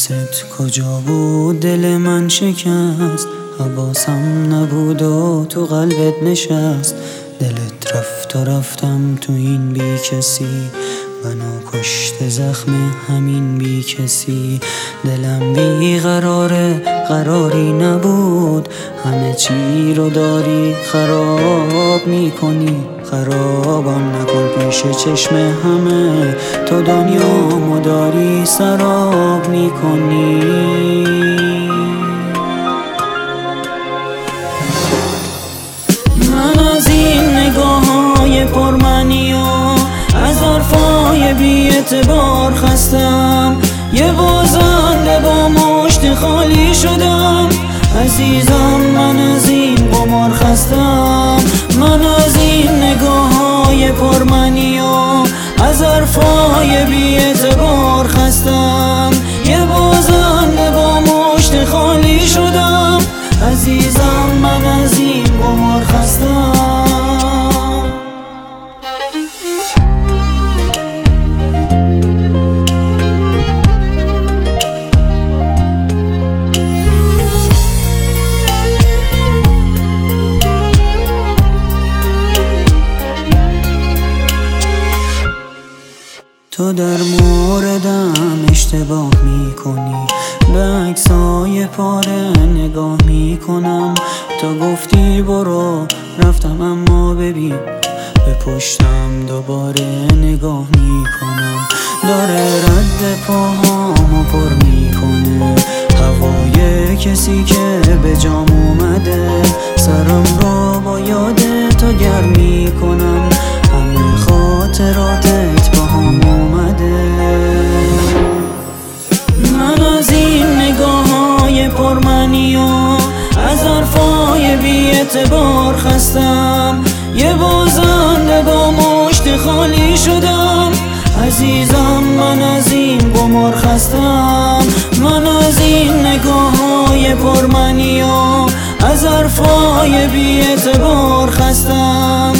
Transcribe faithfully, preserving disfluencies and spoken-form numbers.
حست کجا بود دل من شکست، حواسم نبود و تو قلبت نشست. دلت رفت و رفتم تو این بی کسی، منو کشت زخم همین بی کسی. دلم بی قراره قراری نبود، همه چی رو داری خراب میکنی. خرابم نکن پیش چشم همه، تو دنیامو داری سراب میکنی. من از این نگاه‌های پرمعنی و از حرفای بی اعتبار خستم، یه بازنده با مشت خالی شدم. عزیزم من از این قمار خستم، من از این نگاه‌های پرمعنی و از حرفای بی اعتبار خستم، یه بازنده با مشت خالی شدم. عزیزم من از این قمار خستم. تو در موردم اشتباه میکنی، به عکسای پاره نگاه میکنم. تو گفتی برو رفتم اما ببین، به پشتم دوباره نگاه میکنم. داره رد پاهامو پر میکنه هوای کسی که به جام اومده. سرم رو با یاد تو گرم میکنم، همه خاطراتت با هم اومده. من از این نگاه‌های پرمعنی و از حرفای بی اعتبار خستم، یه بازنده با مشت خالی شدم. عزیزم من از این قمار خستم، من از این نگاه‌های پرمعنی و از حرفای بی اعتبار خستم،